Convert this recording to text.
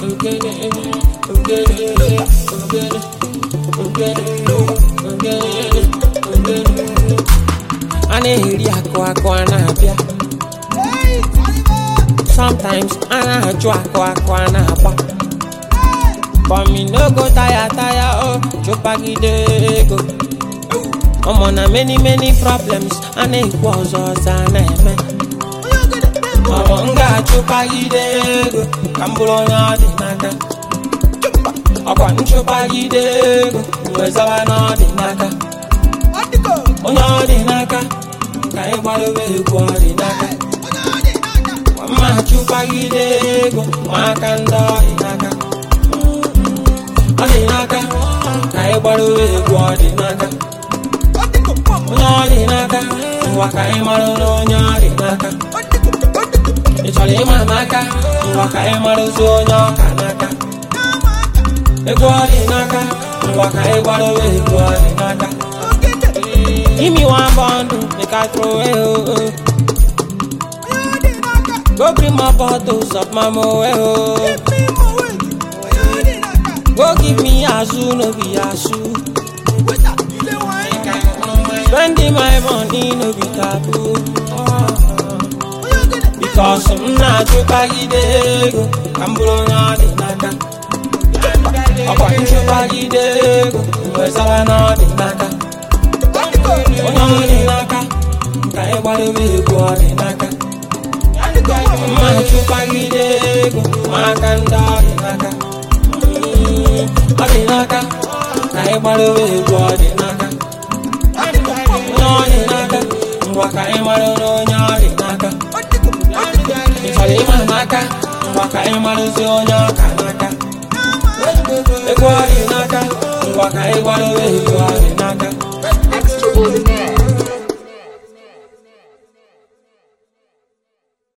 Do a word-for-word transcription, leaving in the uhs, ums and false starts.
Anehiri ako ako anabia. Sometimes anajo ako ako anaba. But me no go tire tire oh, chopagide go. I'm on a many many problems and it was us and me. Abonga chopagide go, kambulonya dinaka. Akwan chopagide go, wezawa no dinaka. Onya dinaka, kai baluwe go dinaka. Mama chopagide go, makanda dinaka. Dinaka, kai baluwe go dinaka. Dinaka, wakai maru no dinaka. Echale manaka, wakai maru so kanaka. Ego dinaka, wakai baluwe go dinaka. Give me one bundle, make I throw it. Oh. Go bring my bottles of my moe. Go give me azu, no be azu. Spending my money, no be taboo. Because I'm not your baggy day. I'm blowing out the naka. I'm going to baggy day. Where's our not the naka? Oh, no, the naka. I want to be good in naka. I'm not your baggy day. I can't die in naka. Adinaka, I want to be good in naka. No, dinaka, wakai maru no dinaka. Echale manaka, wakai maru so kanaka. Ego dinaka, wakai maru ego dinaka.